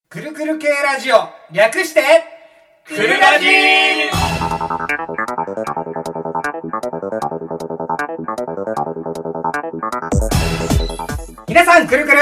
くるくる系ラジオ、略してくるラジ。皆さん、くるくる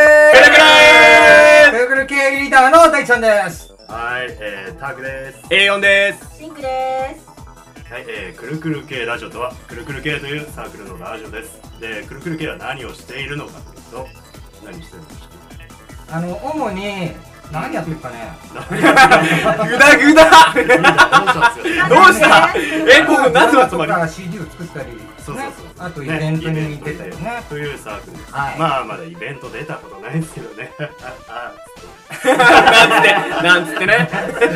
系リーダーの大ちゃんです。 はい、タクです。 A4 です。 シンクです。 はい、くるくる系ラジオとは、くるくる系というサークルのラジオです。で、くるくる系は何をしているのかというと、何してるのか主に何やってるかね。 グダグダどうしたここ何の集まり CD を作ったり、 そうあとイベントに出たりねというサークルです。 はい、 まあまだイベント出たことないんですけどねなんつってね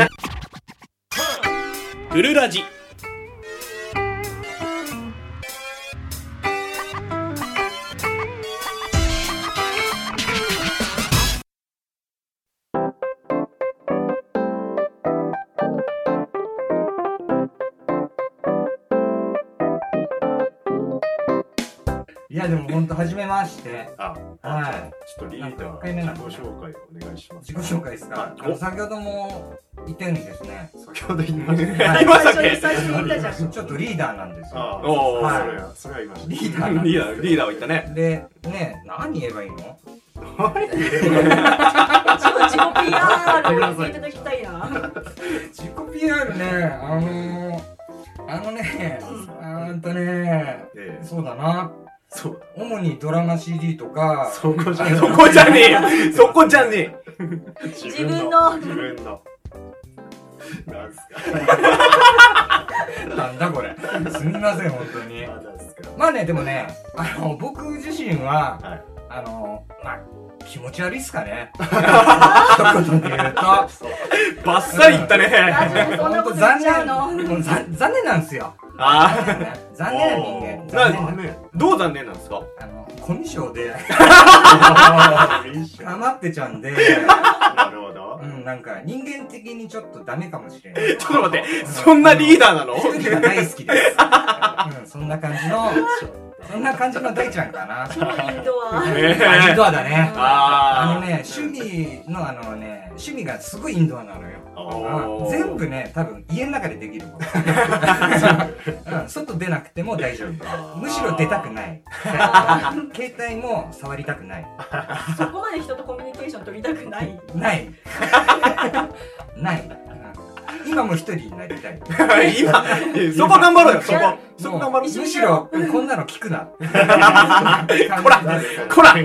くるラジ。 いやでも本当初めまして。 はい。ちょっとリーダー自己紹介をお願いします。 自己紹介ですか。先ほども言ったようにですね。 先ほど言いましたね。 言いましたっけ？ 最初に言ったじゃん。 ちょっとリーダーなんですよ。 それは言いました。 リーダーは言ったね。 でね、何言えばいいの？ 自己 PR を言っていただきたいな。 自己 PR ね、そうだな。主にドラマ CD とか。 そこじゃねえ。 自分の。 なんすか。 なんだこれ。すみません本当に。まあね、でもね、僕自身は、気持ち悪いっすかね。一言で言うと。 バッサリ言ったね。 そんなこと言っちゃうの。 残念なんですよ。残念な人間。 どう残念なんですか？ コミュ障でかまってちゃんで、 なるほど。 なんか人間的にちょっとダメかもしれない。 ちょっと待って、そんなリーダーなの？ 一人が大好きです。そんな感じの大ちゃんかな。 インドア。 インドアだね。趣味がすごいインドアなのよ。全部ね、多分家の中でできるもん。外出なくても大丈夫。むしろ出たくない。携帯も触りたくない。 そこまで人とコミュニケーション取りたくない。 ない。今も一人になりたい。 そこ頑張ろうよ。そこ頑張ろう。 むしろこんなの聞くな。 こら。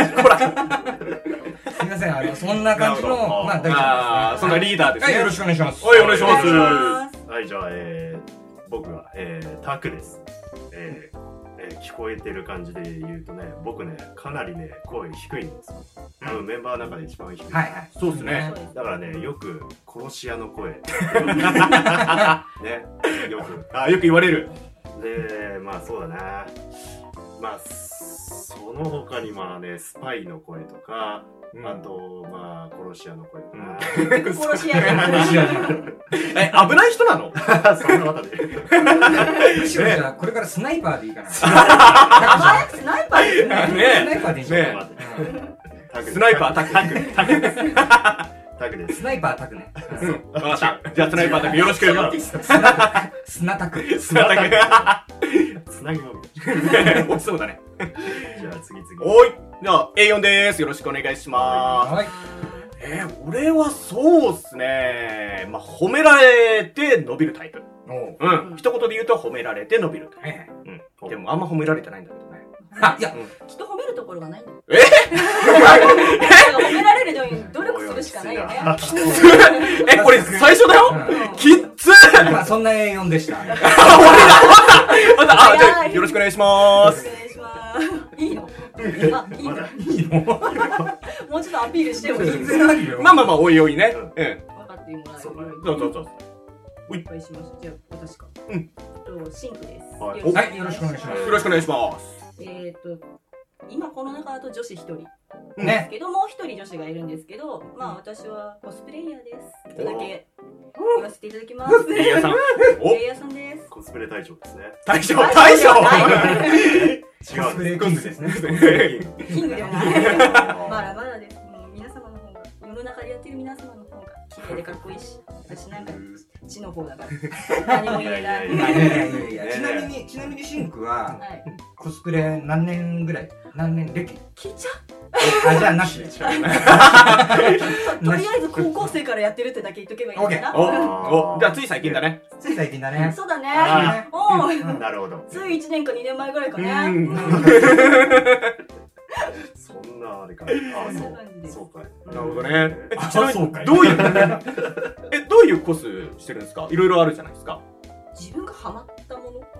すみません、そんな感じの大ちゃんですね。 そんなリーダーですね。 よろしくお願いします。 お願いします。 はい、じゃあ僕はタクです。聞こえてる感じで言うとね、僕ね、かなりね、声低いんですよ。多分メンバーの中で一番低い。 はい。 そうですね。 だからね、よく殺し屋の声。ね。よく言われる。で、まあそうだな。まあ、その他にまあね、スパイの声とか、あと、まあ、殺し屋の声とか。 殺し屋じゃん。 危ない人なの？ そんなことで。 むしろじゃあ、これからスナイパーでいいかな。 スナイパーですね。 スナイパーでいいじゃん。 スナイパー、タクです。 スナイパータクね。 わかった。じゃあスナイパータクよろしくお願いします。 砂タク。 つなぎも落ちそうだね。 じゃあ次。 おい。じゃあ A4 です。よろしくお願いします。 はい。 俺はそうっすね。まあ褒められて伸びるタイプ。一言で言うと褒められて伸びるタイプ。でもあんま褒められてないんだけどね。 いや、 きっと褒めるところがないんだよ。 褒められるように努力するしかないよね。 これ最初だよ。きっつまあそんな A4 でした。 またよろしくお願いします。 いいの？いいの？もうちょっとアピールしてもいい？ まあおいおいね。 分かってもらえる。 そう。 おいっぱいしました。じゃあ私か。シンクです。 はい、よろしくお願いします。 よろしくお願いします。 今この中だと女子一人ですけど、もう一人女子がいるんですけど、まあ私はコスプレイヤーです。とだけ言わせていただきます。 レイヤーさん。 レイヤーさんです。 コスプレ隊長ですね。 隊長。 コスプレキングですね。 キングではない。まだまだです。もう皆様の方が世のの中でやってる皆様の方が綺麗でかっこいいし、私なんか地の方だから何も言えない。 ちなみにシンクはコスプレ何年ぐらい？何年歴？ 聞いちゃう？ じゃあなし。 とりあえず高校生からやってるってだけ言っとけばいいのかな。 じゃあつい最近だね。 つい最近だね。 そうだね。 なるほど。 つい1年か2年前ぐらいかね。 そんなあれか。そうか。 なるほどね。 そうか。 どういうコスしてるんですか？いろいろあるじゃないですか。 自分がハマったもの。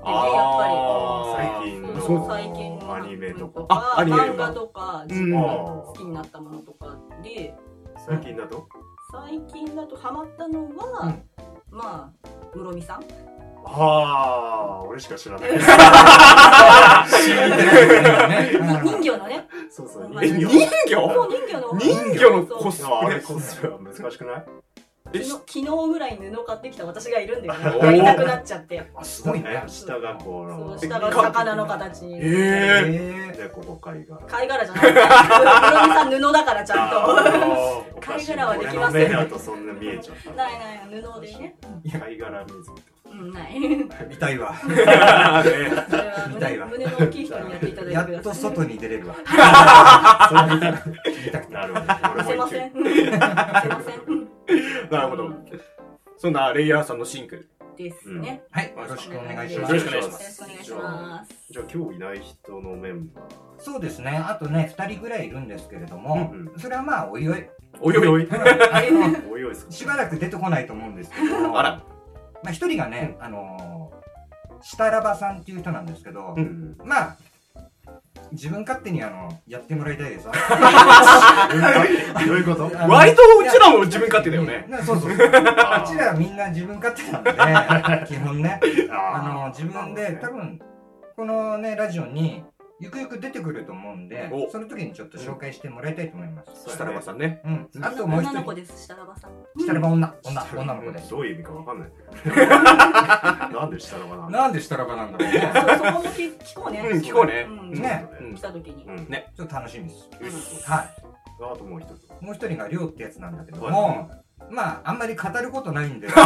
最近のアニメとか漫画とか自分が好きになったものとかで、 最近だとハマったのはまあ室見さん。 俺しか知らない。 人魚のね。 そうそう。 人魚のコスプレ。 コスプレは難しくない？ 昨日ぐらい布買ってきた私がいるんだよね。やりたくなっちゃって。 すごいね。 下がこう、 下が魚の形に。 で、ここ貝殻。 貝殻じゃないね。室見さん布だからちゃんと。貝殻はできますよ。目だとそんな見えちゃった。 ない布でね。 貝殻水。 ない。 見たいわ。見たいわ。 胸の大きい人にやっていただいてください。 やっと外に出れるわ。 なるほど。 すいません。 なるほど。そんなレイヤーさんのシンクですね。 はい、よろしくお願いします。 よろしくお願いします。 じゃあ今日いない人のメンバー。 そうですね。あとね2人ぐらいいるんですけれども、それはまあおいおい。しばらく出てこないと思うんですけど。 あら。 まあ一人がねシタラバさんっていう人なんですけど、まあ。自分勝手にやってもらいたいです。どういうこと？ 割とうちらも自分勝手だよね。 そうそう。うちらはみんな自分勝手なんで、基本ね。自分で多分このねラジオにゆくゆく出てくると思うんで、その時にちょっと紹介してもらいたいと思います。 シタラバさんね。 あともう一人。 女の子です。シタラバさん。 シタラバ女の子です。 どういう意味かわかんない。なんでシタラバなんだ。 なんでシタラバなんだろうね。 そこも聞こうね。 聞こうね。 ね。 来た時に。 ね。ちょっと楽しみです。はい。 あともう一人。 もう一人がりょうってやつなんだけども、まああんまり語ることないんで。 ちょっ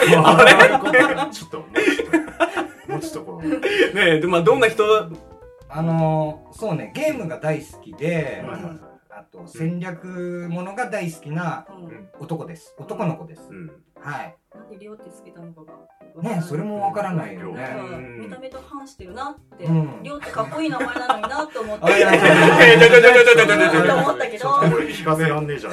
ともうちょっとこう。 ね、でまあどんな人？ そうね、ゲームが大好きで、あと戦略ものが大好きな男です。男の子です。はい。 なんでリオってつけたのかが。 ね、それもわからないよね。 見た目と反してるなって、リオってかっこいい名前なのになって思って。思ったけど。 これ聞かせらんねえじゃん。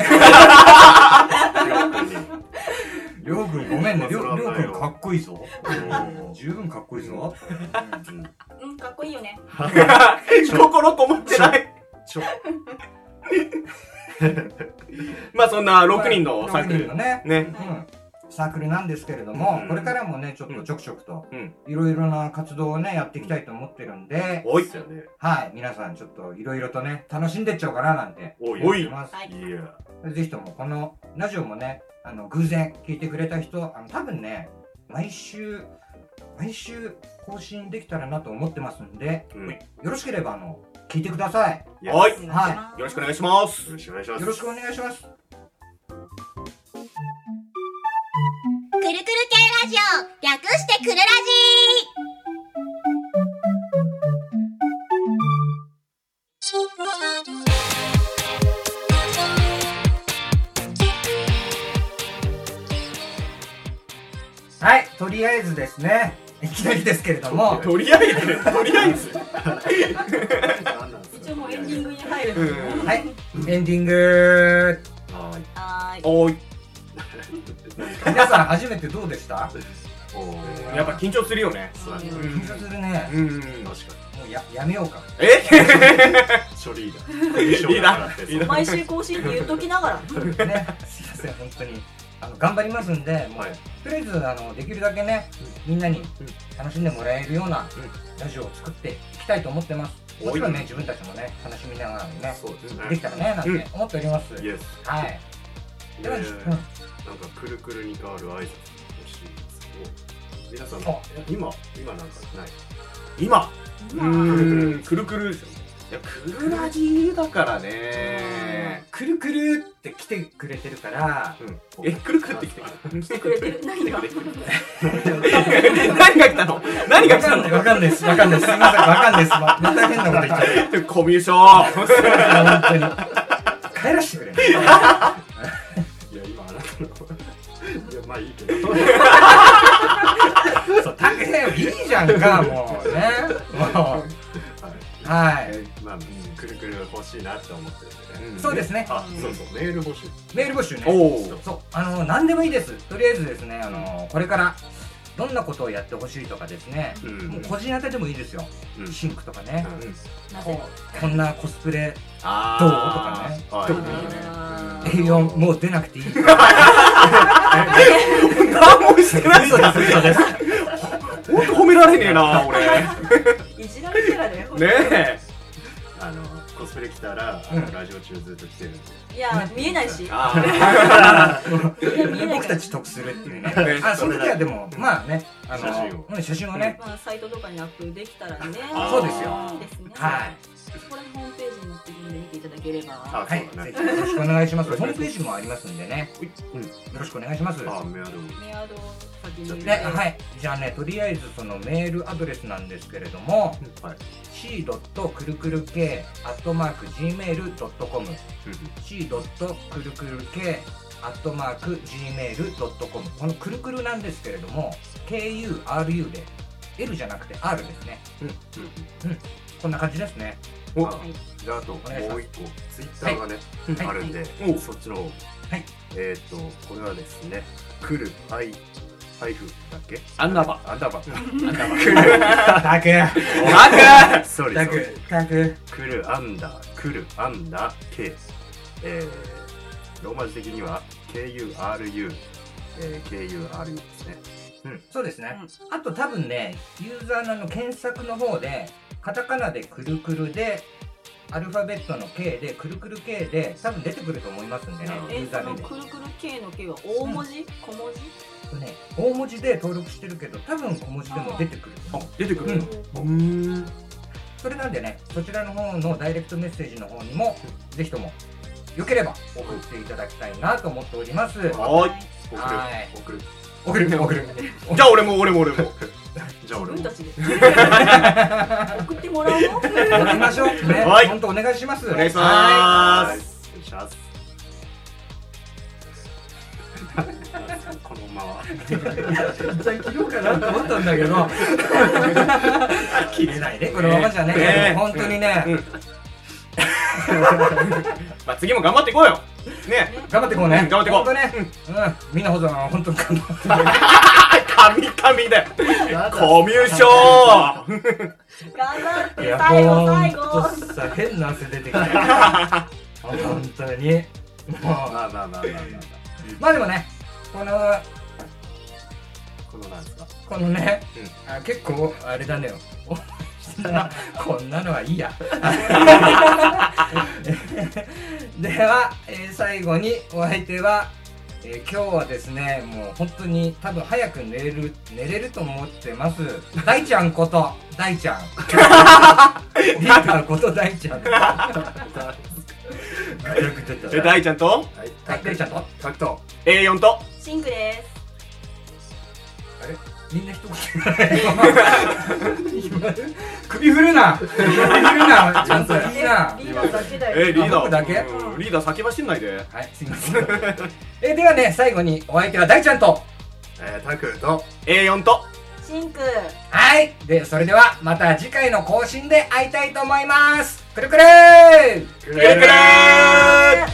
りょうくんごめんね、りょうくんかっこいいぞ。十分かっこいいぞ。 かっこいいよね。 心こもってない。まあそんな6人のサークルのね、サークルなんですけれども、これからもねちょっとちょくちょくといろいろな活動をねやっていきたいと思ってるんで、はい、皆さんちょっといろいろとね楽しんでっちゃおうかななんて思ってます。ぜひともこのラジオもね偶然聞いてくれた人多分ね毎週更新できたらなと思ってますんで、よろしければ聞いてください。 はい、よろしくお願いします。 よろしくお願いします。よろしくお願いします。 くるくる系ラジオ、略してくるラジ。 はい、とりあえずですね、いきなりですけれども、 とりあえず一応もうエンディングに入る。 はい、エンディング。 おい。 皆さん初めてどうでした？ やっぱ緊張するよね。 緊張するね。 確かに。もうやめようか。 処理だ。 毎週更新って言っときながら。 ね、すいません本当に。頑張りますんで、とりあえずできるだけねみんなに楽しんでもらえるようなラジオを作っていきたいと思ってます。もちろんね自分たちもね楽しみながらねできたらねなんて思っております。はい。 なんかくるくるに変わる挨拶欲しいですけど、皆さん今なんかない？ 今くるくるですよ。 クルラジだからね。 くるくるって来てくれてるから、 くるくるって来てくれてる。何が何が来たの？何が来たの？ わかんないです。すみません。わかんないです。また変なこと言っちゃって。 コミュ障。 本当に。帰らしてくれ。 いや、今あなたの。いや、まあいいけど。 そう、タクヘいいじゃんか、もうね。はい。 まあ、くるくる欲しいなって思ってるんでね。 そうですね。 あ、そうそう、メール募集。 メール募集ね。そう、何でもいいです。とりあえずですね、これからどんなことをやってほしいとかですね、もう個人当てでもいいですよ。シンクとかね。こんなコスプレどうとかね。A4 もう出なくていい。 何もしてないぞ。 嘘です。 ほんと褒められねえな、俺。 いじられてらね。 ねえ。 コスプレ来たら、ラジオ中ずっと来てるんで。 いや、見えないし。 僕たち得するっていうね。その時はでも、まあね、写真をね。 サイトとかにアップできたらね。 そうですよ。はい。 そこらホームページに載ってるんで見ていただければ。 はい。ぜひよろしくお願いします。ホームページもありますんでね。よろしくお願いします。 メアド先に。 はい。じゃあね、とりあえずそのメールアドレスなんですけれども、c.kurukuruk@gmail.com c.kurukuruk@gmail.com このくるくるなんですけれども KURU で L じゃなくて R ですね。こんな感じですね。 じゃああともう一個ツイッターがねあるんで、そっちの方。これはですね、くるハイフだっけ？ アンダーバー。 くるアンダー K。ローマ字的には KURU ですね。 そうですね。あと多分ね、ユーザーの検索の方でカタカナでくるくるでアルファベットの K でくるくる K で多分出てくると思いますんでね。ユーザー名で。 くるくる K の K は大文字？小文字？ 大文字で登録してるけど多分小文字でも出てくる。 出てくる。 それなんでね、そちらの方のダイレクトメッセージの方にもぜひともよければ送っていただきたいなと思っております。 はい。 送る。 じゃあ俺も。 じゃあ俺も。 自分たちで送ってもらおう。 送りましょう。ね。本当お願いします。 お願いします。 このまま一旦切ろうかなと思ったんだけど切れないね、このままじゃね。本当にね。 まあ次も頑張っていこうよ。ね。 頑張っていこうね。 頑張っていこう。 本当ね。みんなほど本当に頑張って。 神だよ。コミュ障。 頑張って最後。 さ変な汗出てきた。本当に。まあでもね、このなんですか。 このね、結構あれだねよ。こんなのはいいや。では、最後にお相手は、今日はですね、もう本当に多分早く寝れると思ってます。大ちゃんこと大ちゃん。リーダーこと大ちゃん。 大ちゃんと大ちゃんとタクト A4 とシンクです。 あれみんな一言首振るなちゃんといいな。 リーダーだけだよ。 リーダーだけリーダー先走んないで。 はい、すいません。ではね、最後にお相手は大ちゃんとタクと A4 とシンク。 はい。で、それではまた次回の更新で会いたいと思います。くるくるー。 くるくるー。